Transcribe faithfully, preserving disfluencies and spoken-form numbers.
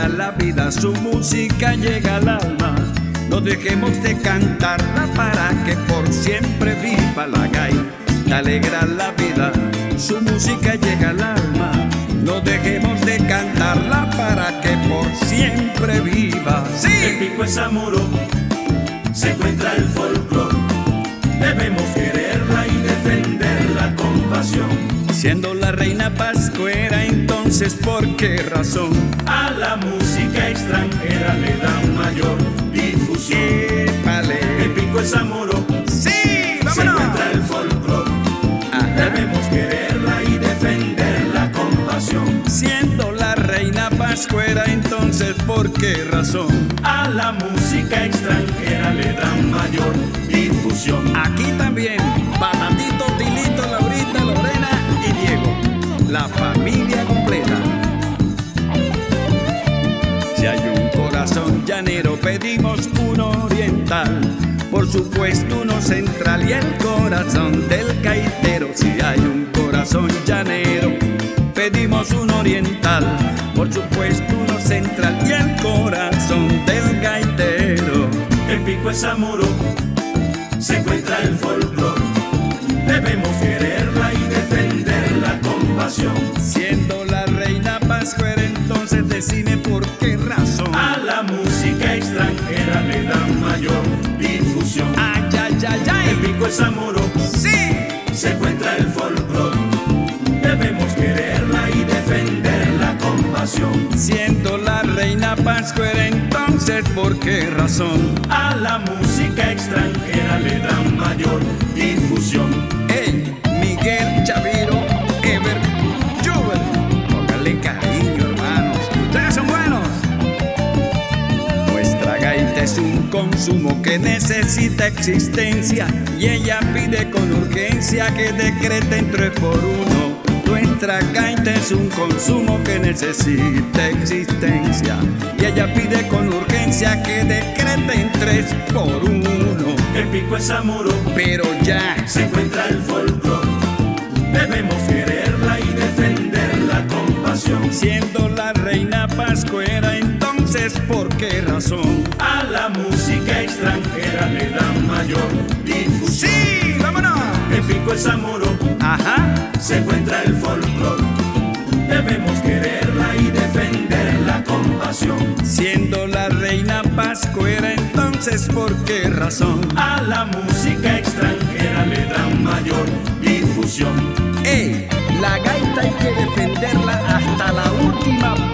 alegra la vida, su música llega al alma. No dejemos de cantarla para que por siempre viva la gaita. Alegra la vida, su música llega al alma. No dejemos de cantarla para que por siempre viva. ¡Sí! En Pico Examuro se encuentra el folclor. Debemos quererla y defenderla con pasión. Siendo la reina pascuera, entonces ¿por qué razón a la música extranjera le dan mayor difusión? ¡Épale! En Pico Examuro ¡sí! ¡Vámonos! se encuentra el folclor. Debemos quererla y defenderla con pasión. Siendo la reina pascuera, entonces ¿por qué razón a la música extranjera le dan mayor difusión? Aquí también, Patatito, Tilito, Laurita, Lorena y Diego, la familia completa. Si hay un corazón llanero, pedimos uno oriental. Por supuesto uno central y el corazón del gaitero. Si hay un corazón llanero, pedimos uno oriental. Por supuesto uno central y el corazón del gaitero. En Pico Examuro se encuentra el folclor. Debemos quererla y defenderla con pasión. Siendo la reina pascuera, entonces decime por qué razón a la música extranjera le dan mayor difusión. Ay, ay, ay, ay. En Pico Examuro sí se encuentra el folclor. Debemos quererla y defenderla con pasión. Siendo la reina pascuera, entonces ¿por qué razón a la música extranjera le dan mayor difusión? Hey, Miguel, Chaviro, Ever, Juber, póngale cariño, hermanos, ustedes son buenos. Nuestra gaita es un consumo que necesita existencia y ella pide con urgencia que decreten tres por uno. Nuestra gaita es un consumo que necesita existencia y ella pide con urgencia que decreten tres por uno. En Pico Examuro pero ya se encuentra el folclor. Debemos quererla y defenderla con pasión. Siendo la reina pascuera, entonces ¿por qué razón a la música extranjera le dan mayor difusión? ¡Sí! ¡Vámonos! En Pico Examuro ajá se encuentra el folclor. Debemos quererla y defenderla con pasión. Siendo la reina pascuera, entonces ¿por qué razón a la música extranjera le dan mayor difusión? ¡Ey! La gaita hay que defenderla hasta la última